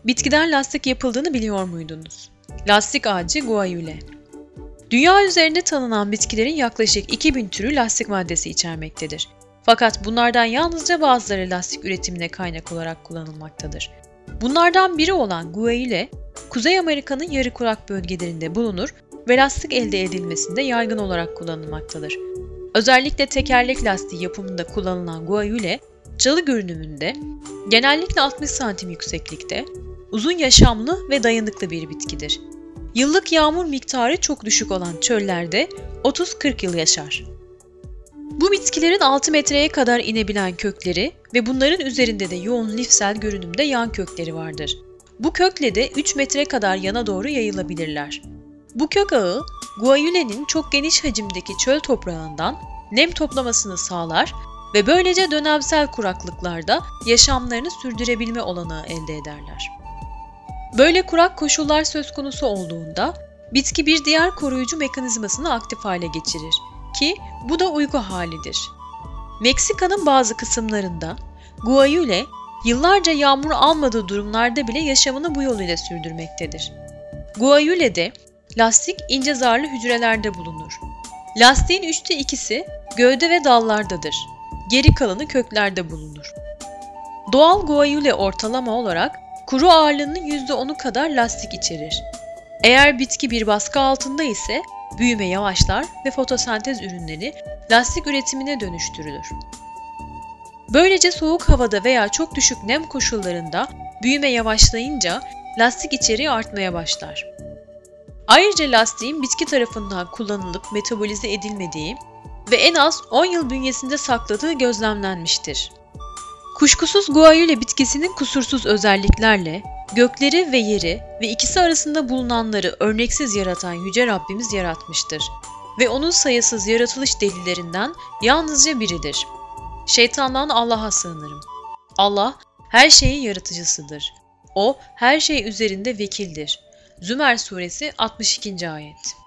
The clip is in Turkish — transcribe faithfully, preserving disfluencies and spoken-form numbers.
Bitkiden lastik yapıldığını biliyor muydunuz? Lastik ağacı guayule. Dünya üzerinde tanınan bitkilerin yaklaşık iki bin türü lastik maddesi içermektedir. Fakat bunlardan yalnızca bazıları lastik üretimine kaynak olarak kullanılmaktadır. Bunlardan biri olan guayule, Kuzey Amerika'nın yarı kurak bölgelerinde bulunur ve lastik elde edilmesinde yaygın olarak kullanılmaktadır. Özellikle tekerlek lastiği yapımında kullanılan guayule, çalı görünümünde, genellikle altmış santim yükseklikte, uzun yaşamlı ve dayanıklı bir bitkidir. Yıllık yağmur miktarı çok düşük olan çöllerde otuz kırk yıl yaşar. Bu bitkilerin altı metreye kadar inebilen kökleri ve bunların üzerinde de yoğun lifsel görünümde yan kökleri vardır. Bu kökle de üç metre kadar yana doğru yayılabilirler. Bu kök ağı, guayulenin çok geniş hacimdeki çöl toprağından nem toplamasını sağlar ve böylece dönemsel kuraklıklarda yaşamlarını sürdürebilme olanağı elde ederler. Böyle kurak koşullar söz konusu olduğunda bitki bir diğer koruyucu mekanizmasını aktif hale geçirir ki bu da uygu halidir. Meksika'nın bazı kısımlarında guayule yıllarca yağmur almadığı durumlarda bile yaşamını bu yoluyla sürdürmektedir. Guayule'de lastik ince zarlı hücrelerde bulunur. Lastiğin üçte ikisi gövde ve dallardadır. Geri kalanı köklerde bulunur. Doğal guayule ortalama olarak kuru ağırlığının yüzde onu kadar lastik içerir. Eğer bitki bir baskı altında ise büyüme yavaşlar ve fotosentez ürünleri lastik üretimine dönüştürülür. Böylece soğuk havada veya çok düşük nem koşullarında büyüme yavaşlayınca lastik içeriği artmaya başlar. Ayrıca lastiğin bitki tarafından kullanılıp metabolize edilmediği ve en az on yıl bünyesinde sakladığı gözlemlenmiştir. Kuşkusuz guayule bitkisinin kusursuz özelliklerle gökleri ve yeri ve ikisi arasında bulunanları örneksiz yaratan Yüce Rabbimiz yaratmıştır ve onun sayısız yaratılış delillerinden yalnızca biridir. Şeytandan Allah'a sığınırım. Allah her şeyin yaratıcısıdır. O her şey üzerinde vekildir. Zümer Suresi altmış ikinci ayet.